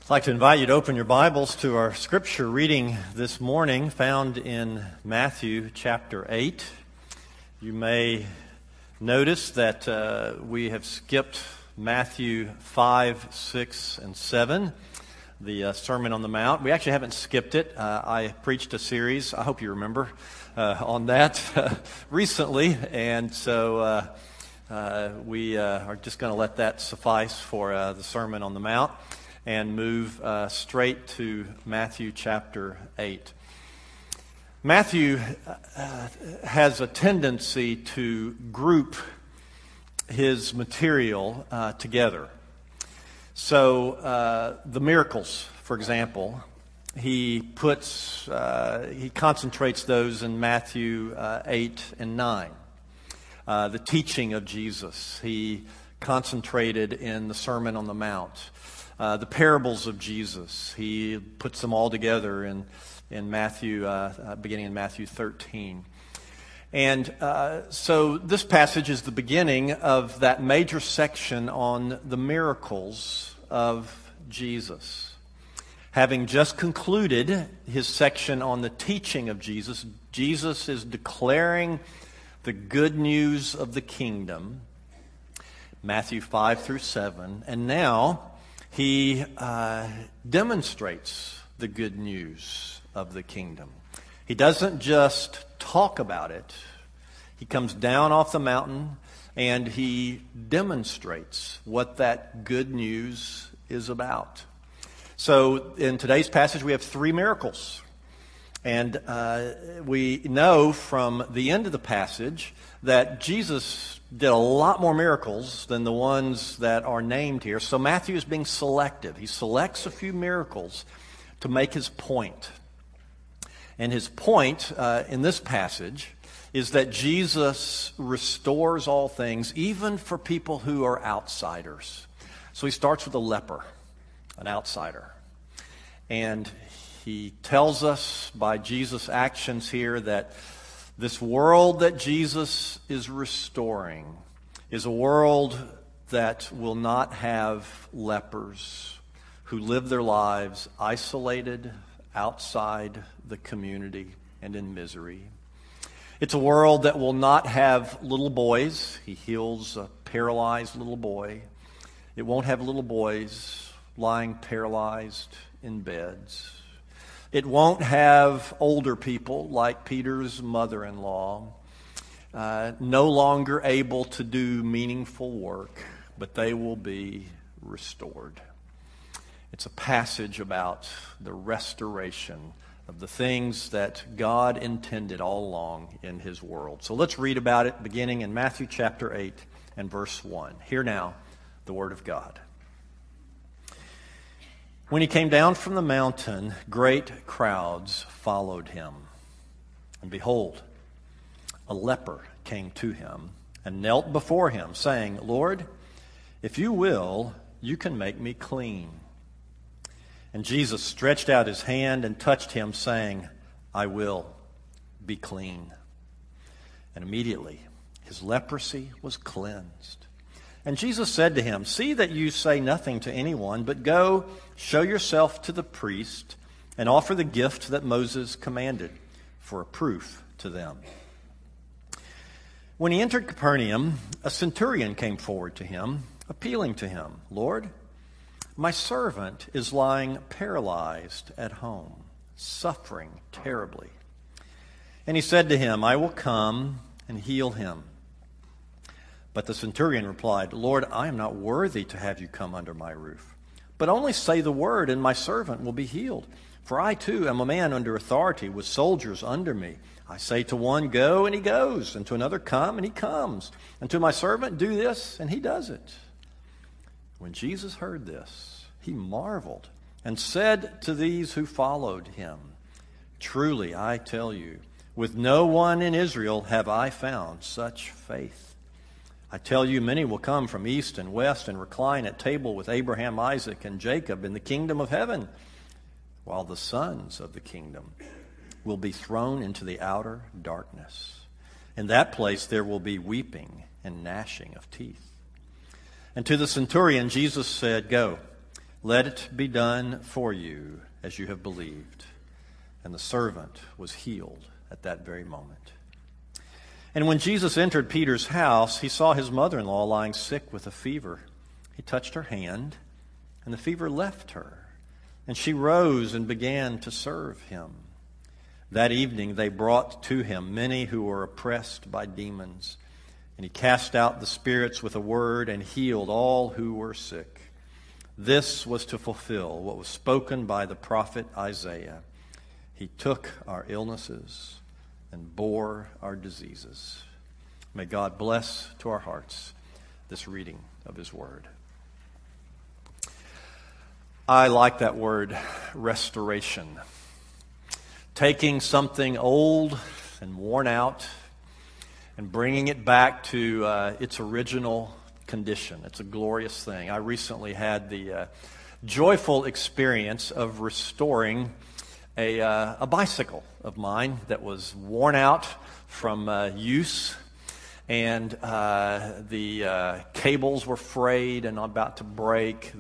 I'd like to invite you to open your Bibles to our scripture reading this morning, found in Matthew chapter 8. You may notice that we have skipped Matthew 5, 6, and 7, the Sermon on the Mount. We actually haven't skipped it. I preached a series, I hope you remember, on that recently, and so we are just going to let that suffice for the Sermon on the Mount and move straight to Matthew chapter 8. Matthew has a tendency to group his material together. So the miracles, for example, he concentrates those in Matthew 8 and 9. The teaching of Jesus, he concentrated in the Sermon on the Mount. The parables of Jesus, he puts them all together in Matthew, beginning in Matthew 13. And so this passage is the beginning of that major section on the miracles of Jesus. Having just concluded his section on the teaching of Jesus, Jesus is declaring the good news of the kingdom, Matthew 5 through 7, and now he demonstrates the good news of the kingdom. He doesn't just talk about it. He comes down off the mountain and he demonstrates what that good news is about. So in today's passage we have three miracles. And we know from the end of the passage that Jesus did a lot more miracles than the ones that are named here. So Matthew is being selective. He selects a few miracles to make his point. And his point in this passage is that Jesus restores all things, even for people who are outsiders. So he starts with a leper, an outsider. And he tells us by Jesus' actions here that this world that Jesus is restoring is a world that will not have lepers who live their lives isolated outside the community and in misery. It's a world that will not have little boys. He heals a paralyzed little boy. It won't have little boys lying paralyzed in beds. It won't have older people like Peter's mother-in-law, no longer able to do meaningful work, but they will be restored. It's a passage about the restoration of the things that God intended all along in his world. So let's read about it beginning in Matthew chapter 8 and verse 1. Hear now the word of God. When he came down from the mountain, great crowds followed him. And behold, a leper came to him and knelt before him, saying, Lord, if you will, you can make me clean. And Jesus stretched out his hand and touched him, saying, I will, be clean. And immediately his leprosy was cleansed. And Jesus said to him, see that you say nothing to anyone, but go, show yourself to the priest, and offer the gift that Moses commanded for a proof to them. When he entered Capernaum, a centurion came forward to him, appealing to him, Lord, my servant is lying paralyzed at home, suffering terribly. And he said to him, I will come and heal him. But the centurion replied, Lord, I am not worthy to have you come under my roof. But only say the word, and my servant will be healed. For I too am a man under authority, with soldiers under me. I say to one, go, and he goes, and to another, come, and he comes. And to my servant, do this, and he does it. When Jesus heard this, he marveled, and said to these who followed him, truly, I tell you, with no one in Israel have I found such faith. I tell you, many will come from east and west and recline at table with Abraham, Isaac, and Jacob in the kingdom of heaven, while the sons of the kingdom will be thrown into the outer darkness. In that place there will be weeping and gnashing of teeth. And to the centurion Jesus said, go, Let it be done for you as you have believed." And the servant was healed at that very moment. And when Jesus entered Peter's house, he saw his mother-in-law lying sick with a fever. He touched her hand, and the fever left her, and she rose and began to serve him. That evening they brought to him many who were oppressed by demons, and he cast out the spirits with a word and healed all who were sick. This was to fulfill what was spoken by the prophet Isaiah. He took our illnesses and bore our diseases. May God bless to our hearts this reading of his word. I like that word, restoration. Taking something old and worn out and bringing it back to its original condition. It's a glorious thing. I recently had the joyful experience of restoring a bicycle of mine that was worn out from use, and the cables were frayed and about to break.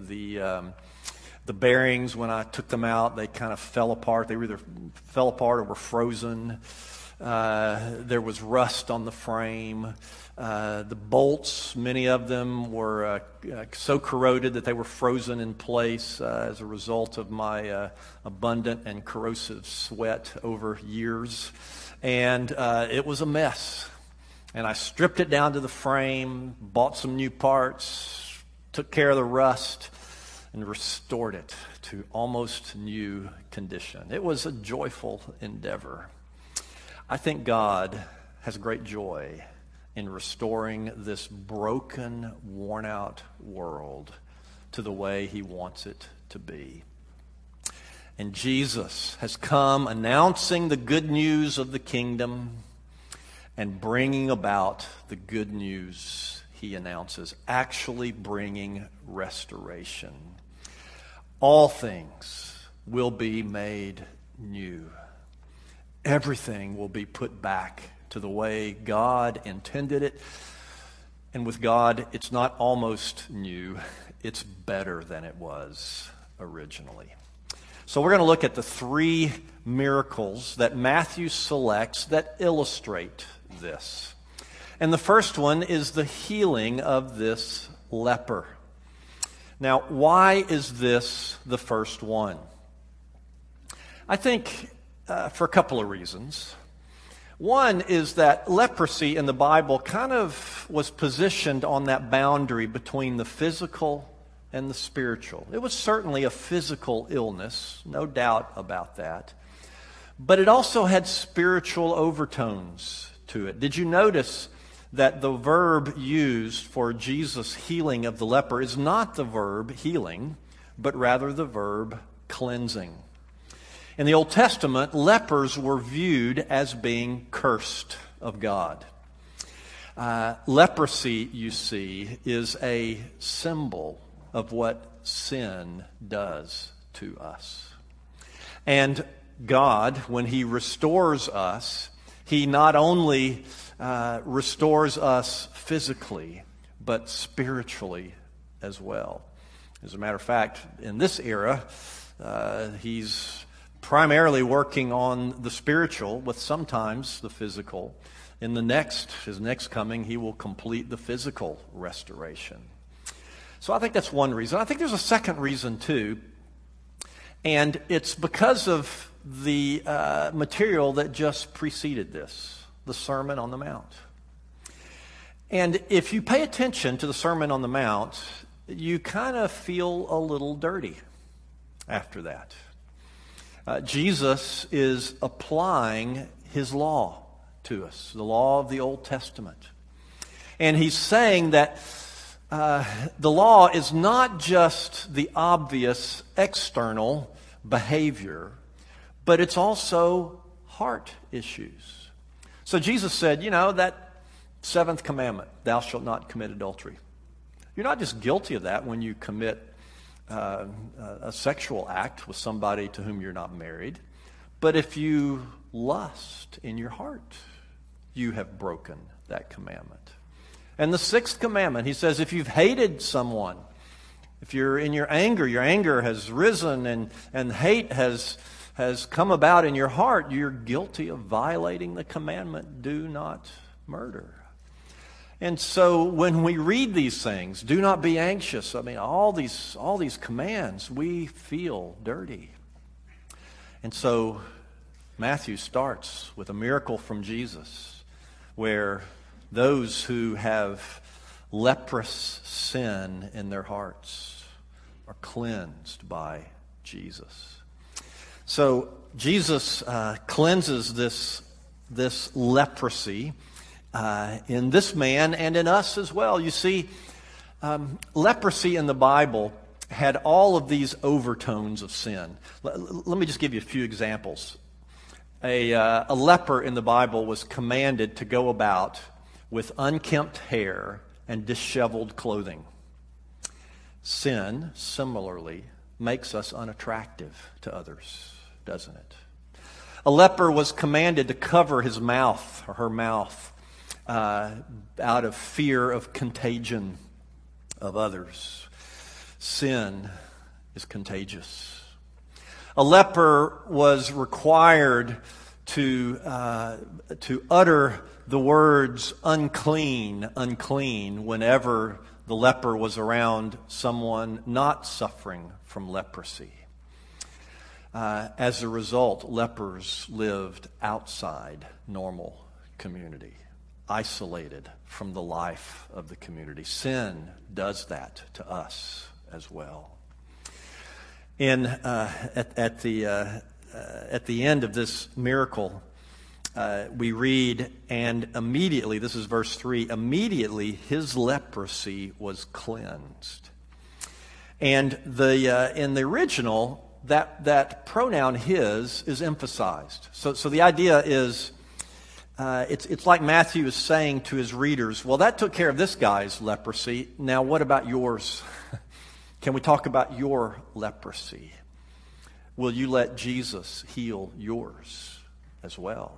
The bearings, when I took them out, they kind of fell apart. They either fell apart or were frozen. There was rust on the frame. The bolts, many of them were so corroded that they were frozen in place as a result of my abundant and corrosive sweat over years. And it was a mess. And I stripped it down to the frame, bought some new parts, took care of the rust, and restored it to almost new condition. It was a joyful endeavor. I think God has great joy in restoring this broken, worn-out world to the way he wants it to be. And Jesus has come announcing the good news of the kingdom and bringing about the good news he announces, actually bringing restoration. All things will be made new. Everything will be put back to the way God intended it. And with God, it's not almost new, it's better than it was originally. So we're going to look at the three miracles that Matthew selects that illustrate this. And the first one is the healing of this leper. Now, why is this the first one? I think for a couple of reasons. One is that leprosy in the Bible kind of was positioned on that boundary between the physical and the spiritual. It was certainly a physical illness, no doubt about that. But it also had spiritual overtones to it. Did you notice that the verb used for Jesus' healing of the leper is not the verb healing, but rather the verb cleansing? In the Old Testament, lepers were viewed as being cursed of God. Leprosy, you see, is a symbol of what sin does to us. And God, when he restores us, he not only restores us physically, but spiritually as well. As a matter of fact, in this era, he's primarily working on the spiritual with sometimes the physical. In his next coming, he will complete the physical restoration. So I think that's one reason. I think there's a second reason too, and it's because of the material that just preceded this, the Sermon on the Mount. And if you pay attention to the Sermon on the Mount, you kind of feel a little dirty after that. Jesus is applying his law to us, the law of the Old Testament. And he's saying that the law is not just the obvious external behavior, but it's also heart issues. So Jesus said, that seventh commandment, thou shalt not commit adultery. You're not just guilty of that when you commit a sexual act with somebody to whom you're not married, but if you lust in your heart, you have broken that commandment. And the sixth commandment, he says, if you've hated someone If you're in your anger has risen and hate has come about in your heart, you're guilty of violating the commandment, do not murder. And so when we read these things, do not be anxious, I mean, all these commands, we feel dirty. And so Matthew starts with a miracle from Jesus, where those who have leprous sin in their hearts are cleansed by Jesus. So Jesus cleanses this leprosy in this man and in us as well. You see, leprosy in the Bible had all of these overtones of sin. Let me just give you a few examples. A leper in the Bible was commanded to go about with unkempt hair and disheveled clothing. Sin, similarly, makes us unattractive to others, doesn't it? A leper was commanded to cover his mouth or her mouth out of fear of contagion of others. Sin is contagious. A leper was required to utter the words unclean, unclean, whenever the leper was around someone not suffering from leprosy. As a result, lepers lived outside normal community, isolated from the life of the community. Sin does that to us as well. At the end of this miracle, we read, and immediately, this is verse 3, immediately his leprosy was cleansed. And in the original, that pronoun his is emphasized. So the idea is, it's like Matthew is saying to his readers, well, that took care of this guy's leprosy. Now what about yours? Can we talk about your leprosy? Will you let Jesus heal yours as well?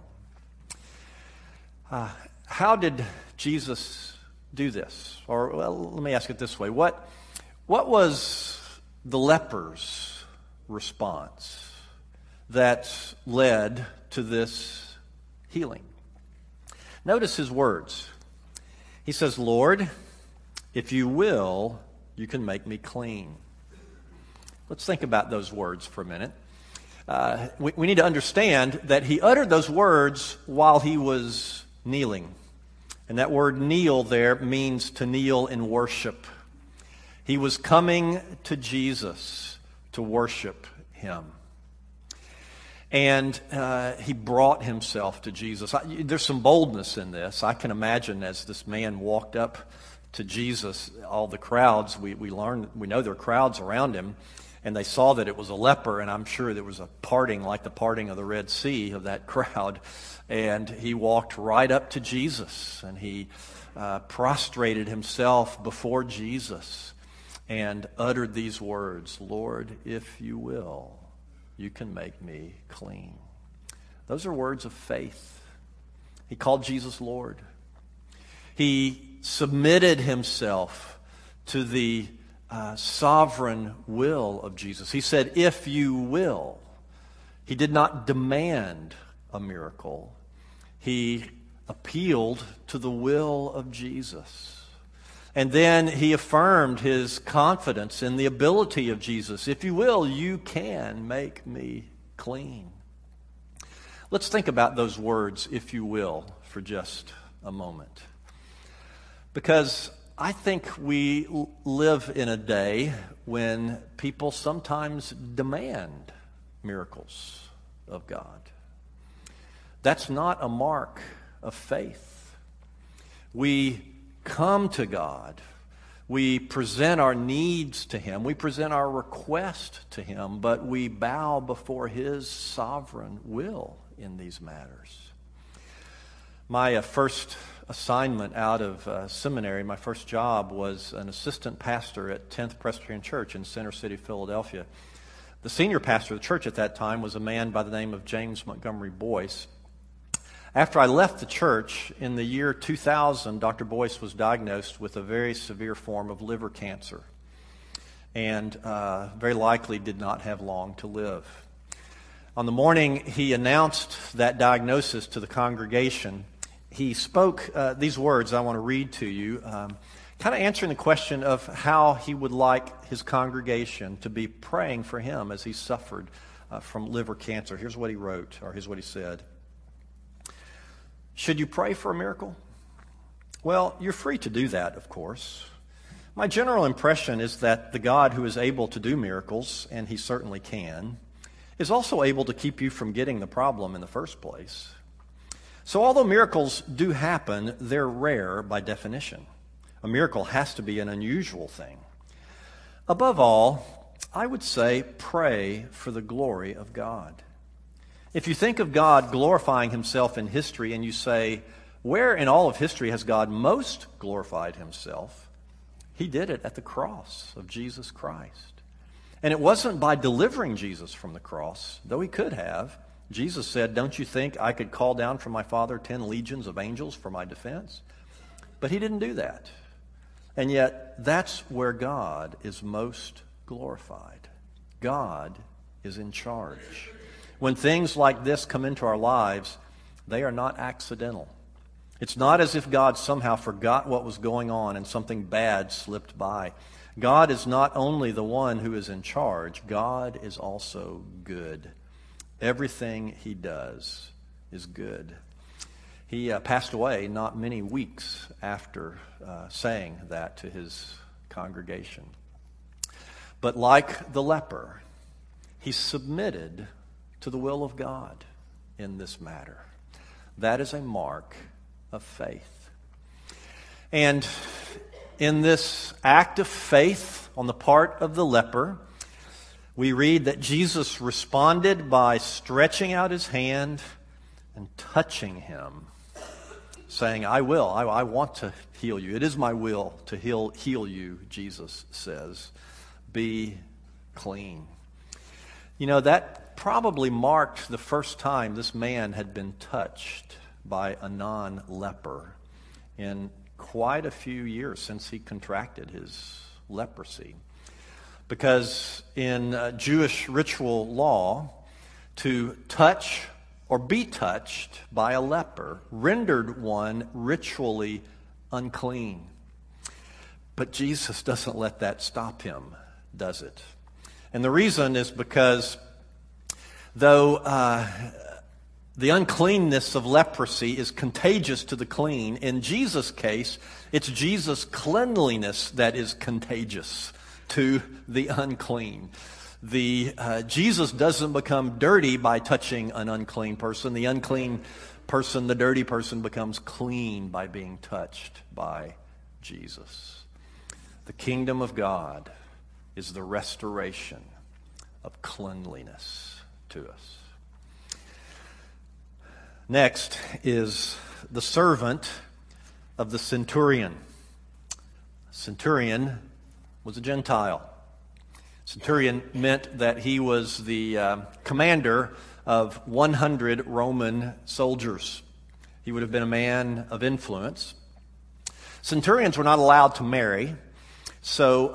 How did Jesus do this? Or, well, let me ask it this way. What was the leper's response that led to this healing? Notice his words. He says, Lord, if you will, you can make me clean. Let's think about those words for a minute. We need to understand that he uttered those words while he was kneeling. And that word kneel there means to kneel in worship. He was coming to Jesus to worship him. And he brought himself to Jesus. There's some boldness in this. I can imagine as this man walked up to Jesus, all the crowds, we know there are crowds around him, and they saw that it was a leper, and I'm sure there was a parting like the parting of the Red Sea of that crowd. And he walked right up to Jesus, and he prostrated himself before Jesus and uttered these words, Lord, if you will, you can make me clean. Those are words of faith. He called Jesus Lord. He submitted himself to the sovereign will of Jesus. He said, if you will. He did not demand a miracle. He appealed to the will of Jesus. And then he affirmed his confidence in the ability of Jesus. If you will, you can make me clean. Let's think about those words, if you will, for just a moment. Because I think we live in a day when people sometimes demand miracles of God. That's not a mark of faith. We come to God. We present our needs to Him. We present our request to Him, but we bow before His sovereign will in these matters. My first assignment out of seminary, my first job was an assistant pastor at 10th Presbyterian Church in Center City, Philadelphia. The senior pastor of the church at that time was a man by the name of James Montgomery Boyce. After I left the church in the year 2000, Dr. Boyce was diagnosed with a very severe form of liver cancer. and very likely did not have long to live. On the morning he announced that diagnosis to the congregation, he spoke these words I want to read to you, kind of answering the question of how he would like his congregation to be praying for him as he suffered from liver cancer. Here's what he wrote, or here's what he said. Should you pray for a miracle? Well, you're free to do that, of course. My general impression is that the God who is able to do miracles, and he certainly can, is also able to keep you from getting the problem in the first place. So although miracles do happen, they're rare by definition. A miracle has to be an unusual thing. Above all, I would say pray for the glory of God. If you think of God glorifying himself in history and you say, where in all of history has God most glorified himself? He did it at the cross of Jesus Christ. And it wasn't by delivering Jesus from the cross, though he could have. Jesus said, don't you think I could call down from my Father 10 legions of angels for my defense? But he didn't do that. And yet, that's where God is most glorified. God is in charge. When things like this come into our lives, they are not accidental. It's not as if God somehow forgot what was going on and something bad slipped by. God is not only the one who is in charge, God is also good. Everything he does is good. He passed away not many weeks after saying that to his congregation. But like the leper, he submitted to the will of God in this matter. That is a mark of faith. And in this act of faith on the part of the leper, we read that Jesus responded by stretching out his hand and touching him, saying, I will, I want to heal you. It is my will to heal you, Jesus says. Be clean. You know, that probably marked the first time this man had been touched by a non-leper in quite a few years since he contracted his leprosy. Because in Jewish ritual law, to touch or be touched by a leper rendered one ritually unclean. But Jesus doesn't let that stop him, does it? And the reason is because though the uncleanness of leprosy is contagious to the clean, in Jesus' case, it's Jesus' cleanliness that is contagious to the unclean. Jesus doesn't become dirty by touching an unclean person. The unclean person, the dirty person, becomes clean by being touched by Jesus. The kingdom of God is the restoration of cleanliness to us. Next is the servant of the centurion. Centurion was a Gentile. Centurion meant that he was the commander of 100 Roman soldiers. He would have been a man of influence. Centurions were not allowed to marry. So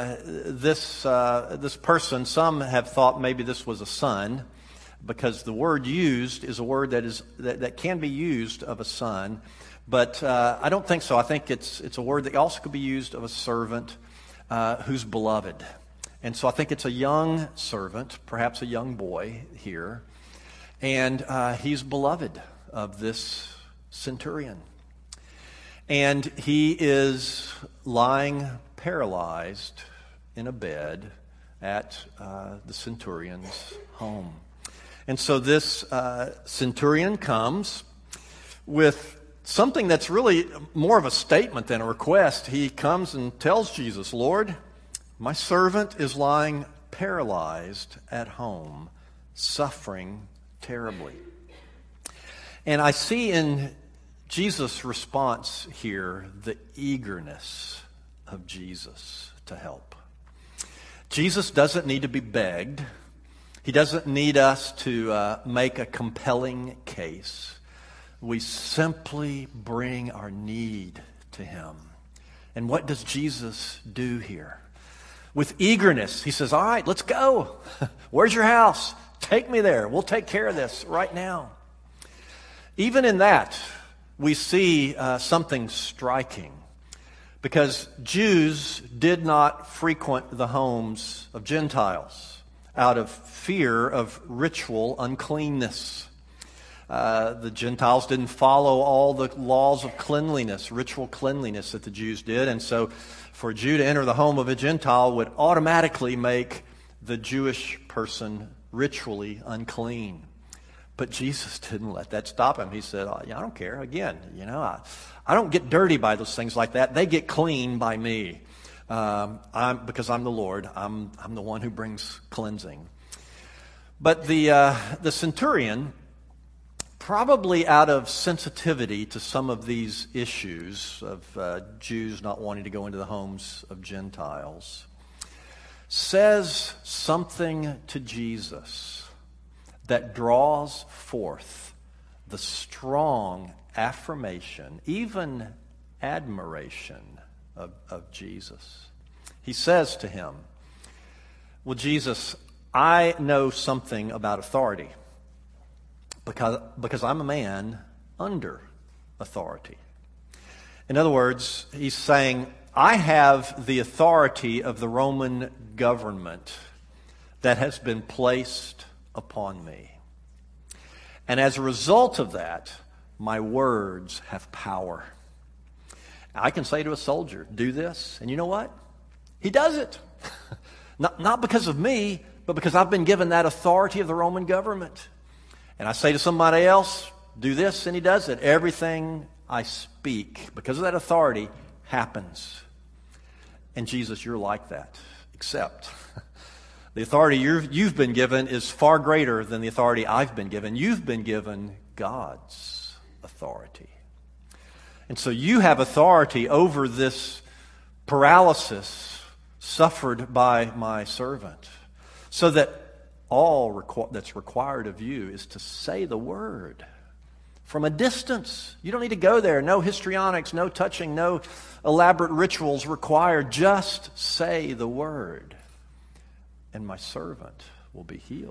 this person, some have thought maybe this was a son, because the word used is a word that can be used of a son, but I don't think so. I think it's a word that also could be used of a servant who's beloved. And so I think it's a young servant, perhaps a young boy here, and he's beloved of this centurion. And he is lying paralyzed in a bed at the centurion's home. And so this centurion comes with something that's really more of a statement than a request. He comes and tells Jesus, Lord, my servant is lying paralyzed at home, suffering terribly. And I see in Jesus' response here the eagerness of Jesus to help. Jesus doesn't need to be begged. He doesn't need us to make a compelling case. We simply bring our need to him. And what does Jesus do here? With eagerness, he says, all right, let's go. Where's your house? Take me there. We'll take care of this right now. Even in that, we see something striking. Because Jews did not frequent the homes of Gentiles out of fear of ritual uncleanness. The Gentiles didn't follow all the laws of cleanliness, ritual cleanliness that the Jews did. And so for a Jew to enter the home of a Gentile would automatically make the Jewish person ritually unclean. But Jesus didn't let that stop him. He said, I don't care. Again, I don't get dirty by those things like that. They get clean by me. Because I'm the Lord. I'm the one who brings cleansing. But the centurion, probably out of sensitivity to some of these issues of Jews not wanting to go into the homes of Gentiles, says something to Jesus that draws forth the strong affirmation, even admiration of Jesus. He says to him, well, Jesus, I know something about authority because I'm a man under authority. In other words, he's saying, I have the authority of the Roman government that has been placed upon me. And as a result of that, my words have power. I can say to a soldier, do this, and you know what? He does it. Not because of me, but because I've been given that authority of the Roman government. And I say to somebody else, do this, and he does it. Everything I speak, because of that authority, happens. And Jesus, you're like that, except the authority you've been given is far greater than the authority I've been given. You've been given God's authority. And so you have authority over this paralysis suffered by my servant, so that all that's required of you is to say the word from a distance. You don't need to go there. No histrionics, no touching, no elaborate rituals required. Just say the word, and my servant will be healed.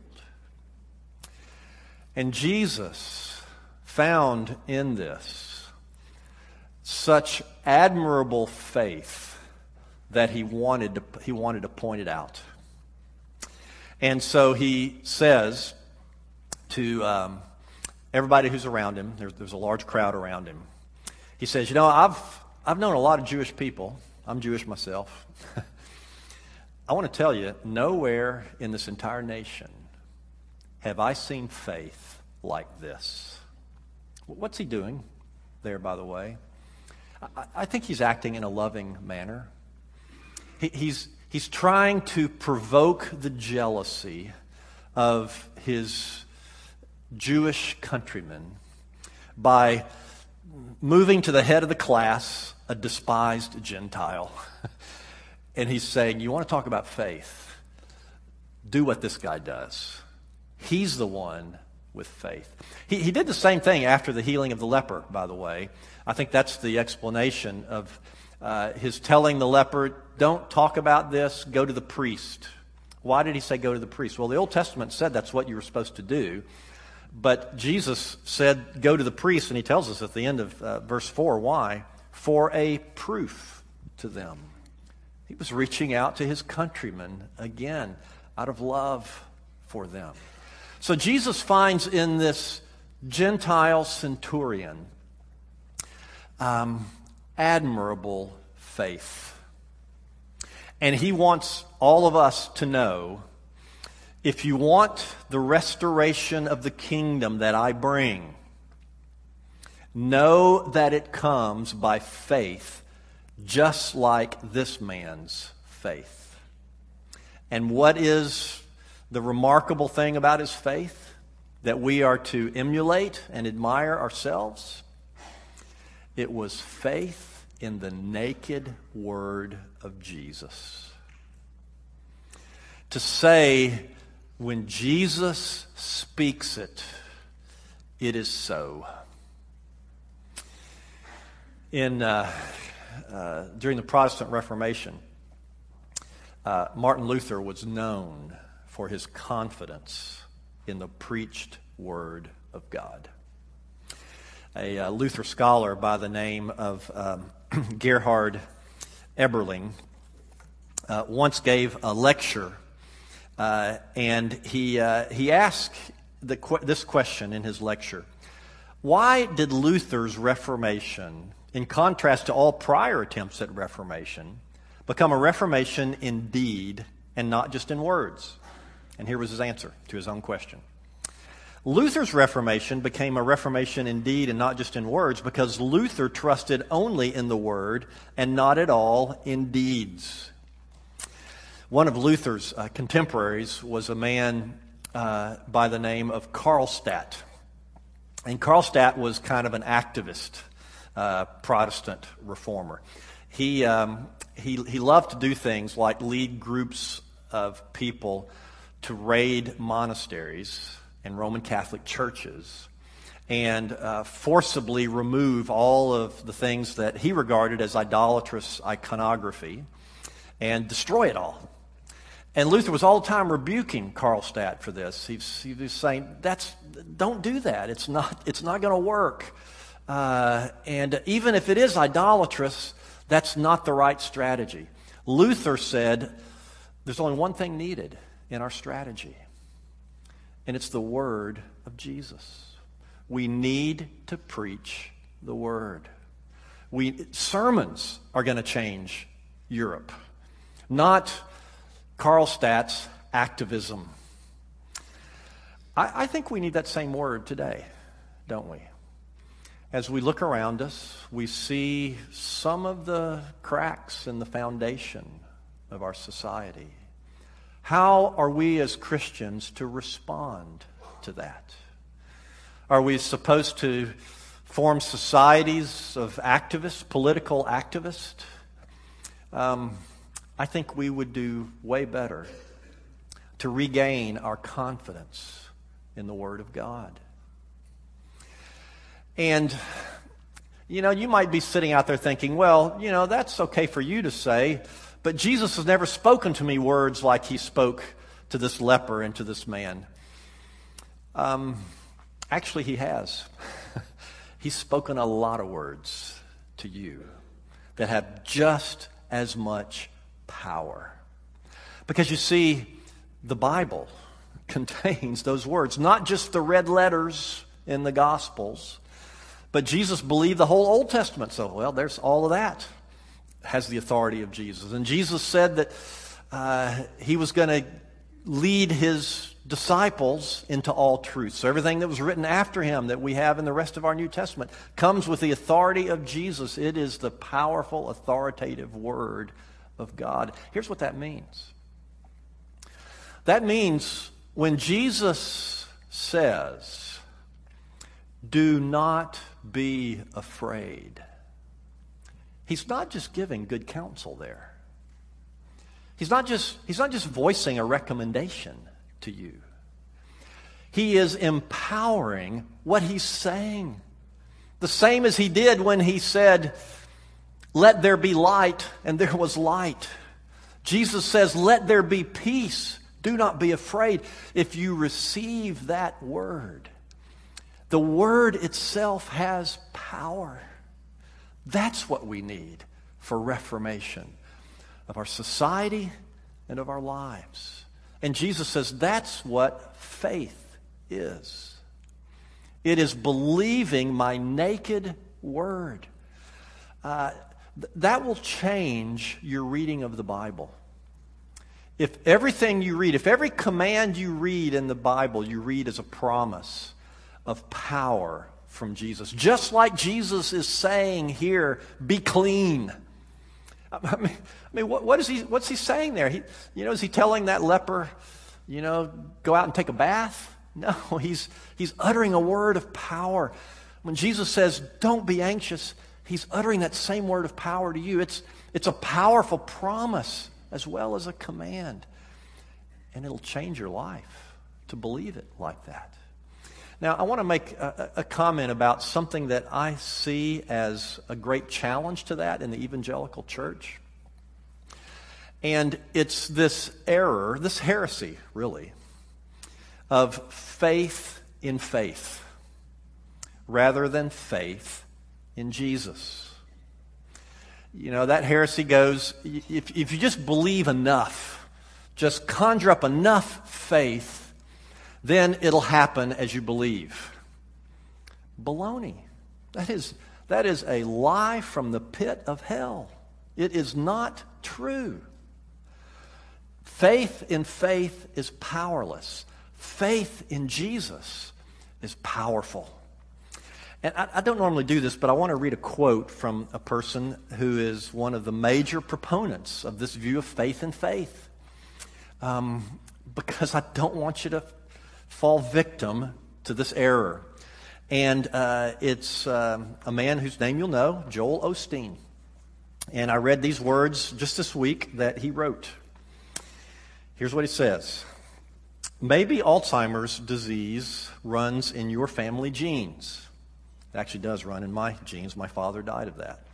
And Jesus found in this such admirable faith that he wanted to point it out. And so he says to everybody who's around him, there's a large crowd around him. He says, I've known a lot of Jewish people. I'm Jewish myself. I want to tell you, nowhere in this entire nation have I seen faith like this. What's he doing there, by the way? I think he's acting in a loving manner. He's trying to provoke the jealousy of his Jewish countrymen by moving to the head of the class, a despised Gentile. And he's saying, you want to talk about faith? Do what this guy does. He's the one with faith. He did the same thing after the healing of the leper, by the way. I think that's the explanation of his telling the leper, don't talk about this, go to the priest. Why did he say go to the priest? Well, the Old Testament said that's what you were supposed to do. But Jesus said go to the priest, and he tells us at the end of verse 4 why. For a proof to them. He was reaching out to his countrymen again out of love for them. So Jesus finds in this Gentile centurion admirable faith. And he wants all of us to know, if you want the restoration of the kingdom that I bring, know that it comes by faith, just like this man's faith. And what is the remarkable thing about his faith that we are to emulate and admire ourselves? It was faith in the naked word of Jesus. To say, when Jesus speaks it, it is so. During the Protestant Reformation, Martin Luther was known for his confidence in the preached Word of God. A Luther scholar by the name of Gerhard Eberling once gave a lecture, and he asked this question in his lecture: why did Luther's Reformation, in contrast to all prior attempts at Reformation, become a Reformation in deed and not just in words? And here was his answer to his own question. Luther's Reformation became a Reformation in deed and not just in words because Luther trusted only in the Word and not at all in deeds. One of Luther's contemporaries was a man by the name of Karlstadt. And Karlstadt was kind of an activist Protestant reformer. He loved to do things like lead groups of people to raid monasteries and Roman Catholic churches and forcibly remove all of the things that he regarded as idolatrous iconography and destroy it all. And Luther was all the time rebuking Karlstadt for this. He was saying, don't do that. It's not going to work. And even if it is idolatrous, that's not the right strategy. Luther said, there's only one thing needed in our strategy, and it's the Word of Jesus. We need to preach the Word. Sermons are going to change Europe, not Karlstadt's activism. I think we need that same word today, don't we? As we look around us, we see some of the cracks in the foundation of our society. How are we as Christians to respond to that? Are we supposed to form societies of activists, political activists? I think we would do way better to regain our confidence in the Word of God. And, you might be sitting out there thinking, well, that's okay for you to say, but Jesus has never spoken to me words like he spoke to this leper and to this man. Actually, he has. He's spoken a lot of words to you that have just as much power. Because you see, the Bible contains those words, not just the red letters in the Gospels, but Jesus believed the whole Old Testament. So, there's all of that has the authority of Jesus. And Jesus said that he was going to lead his disciples into all truth. So everything that was written after him that we have in the rest of our New Testament comes with the authority of Jesus. It is the powerful, authoritative Word of God. Here's what that means. That means when Jesus says, "Do not be afraid," he's not just giving good counsel there. He's not just voicing a recommendation to you. He is empowering what he's saying. The same as he did when he said, "Let there be light," and there was light. Jesus says, "Let there be peace. Do not be afraid." If you receive that word, the word itself has power. That's what we need for reformation of our society and of our lives. And Jesus says that's what faith is. It is believing my naked word. That will change your reading of the Bible. If everything you read, if every command you read in the Bible, you read as a promise of power from Jesus, just like Jesus is saying here, be clean. I mean, what's he saying there? Is he telling that leper, go out and take a bath? No, he's uttering a word of power. When Jesus says, "Don't be anxious," he's uttering that same word of power to you. It's a powerful promise as well as a command. And it'll change your life to believe it like that. Now, I want to make a comment about something that I see as a great challenge to that in the evangelical church. And it's this error, this heresy, really, of faith in faith rather than faith in Jesus. You know, that heresy goes, if you just believe enough, just conjure up enough faith, then it'll happen as you believe. Baloney. That is a lie from the pit of hell. It is not true. Faith in faith is powerless. Faith in Jesus is powerful. And I don't normally do this, but I want to read a quote from a person who is one of the major proponents of this view of faith in faith. Because I don't want you to fall victim to this error. And it's a man whose name you'll know, Joel Osteen. And I read these words just this week that he wrote. Here's what he says. Maybe Alzheimer's disease runs in your family genes. It actually does run in my genes. My father died of that.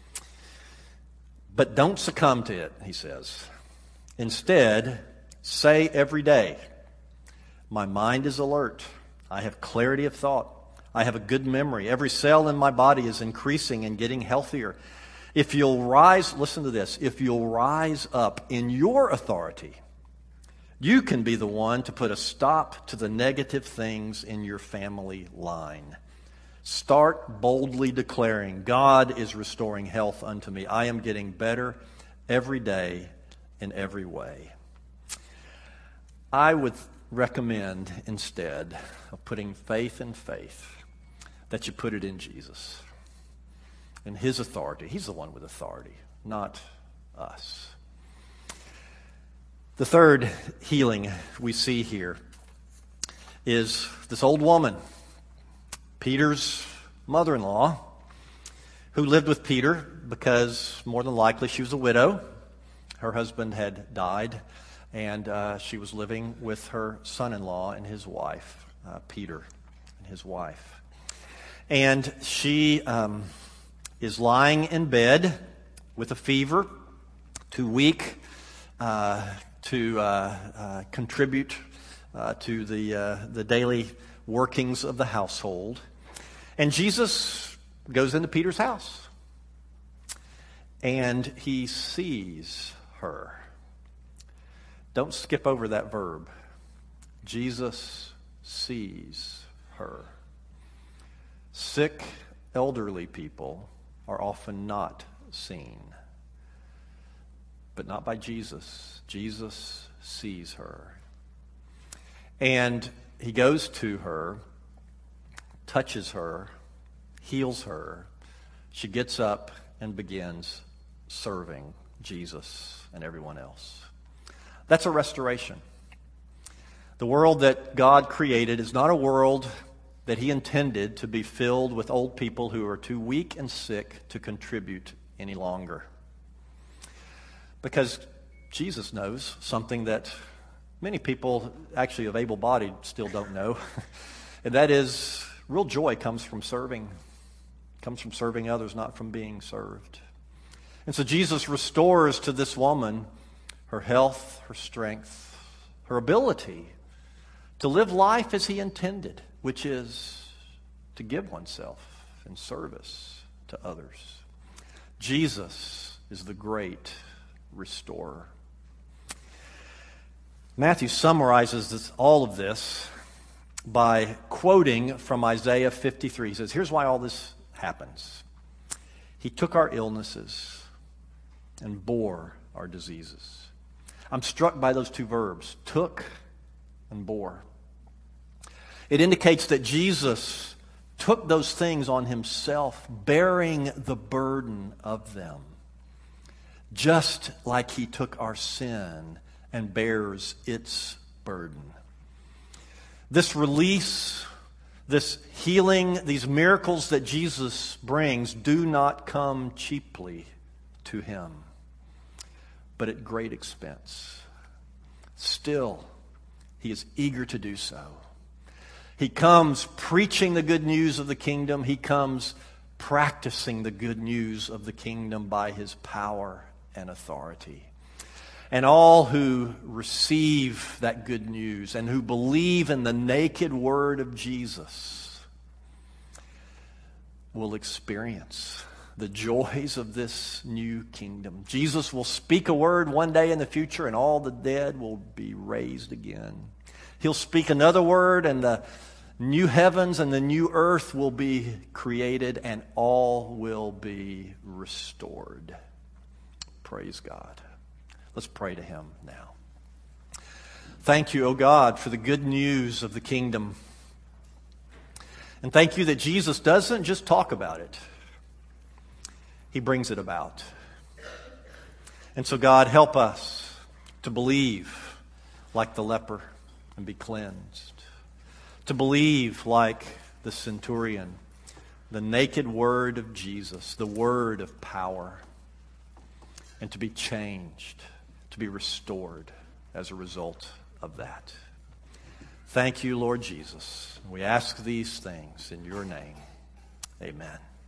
But don't succumb to it, he says. Instead, say every day, my mind is alert. I have clarity of thought. I have a good memory. Every cell in my body is increasing and getting healthier. If you'll rise, listen to this, if you'll rise up in your authority, you can be the one to put a stop to the negative things in your family line. Start boldly declaring, God is restoring health unto me. I am getting better every day in every way. I would recommend instead of putting faith in faith that you put it in Jesus, in His authority. He's the one with authority, not us. The third healing we see here is this old woman, Peter's mother-in-law, who lived with Peter because more than likely she was a widow. Her husband had died, and she was living with her son-in-law and his wife, Peter and his wife. And she is lying in bed with a fever, too weak to contribute to the daily workings of the household. And Jesus goes into Peter's house, and he sees her. Don't skip over that verb. Jesus sees her. Sick, elderly people are often not seen, but not by Jesus. Jesus sees her. And he goes to her, touches her, heals her. She gets up and begins serving Jesus and everyone else. That's a restoration. The world that God created is not a world that He intended to be filled with old people who are too weak and sick to contribute any longer. Because Jesus knows something that many people, actually of able-bodied, still don't know. And that is, real joy comes from serving. Comes from serving others, not from being served. And so Jesus restores to this woman her health, her strength, her ability to live life as He intended, which is to give oneself in service to others. Jesus is the great restorer. Matthew summarizes all of this by quoting from Isaiah 53. He says, here's why all this happens. He took our illnesses and bore our diseases. I'm struck by those two verbs, took and bore. It indicates that Jesus took those things on Himself, bearing the burden of them, just like He took our sin and bears its burden. This release, this healing, these miracles that Jesus brings do not come cheaply to Him, but at great expense. Still, He is eager to do so. He comes preaching the good news of the kingdom. He comes practicing the good news of the kingdom by His power and authority. And all who receive that good news and who believe in the naked word of Jesus will experience the joys of this new kingdom. Jesus will speak a word one day in the future and all the dead will be raised again. He'll speak another word and the new heavens and the new earth will be created and all will be restored. Praise God. Let's pray to Him now. Thank you, O God, for the good news of the kingdom. And thank you that Jesus doesn't just talk about it. He brings it about. And so, God, help us to believe like the leper and be cleansed. To believe like the centurion, the naked word of Jesus, the word of power. And to be changed, to be restored as a result of that. Thank you, Lord Jesus. We ask these things in your name. Amen.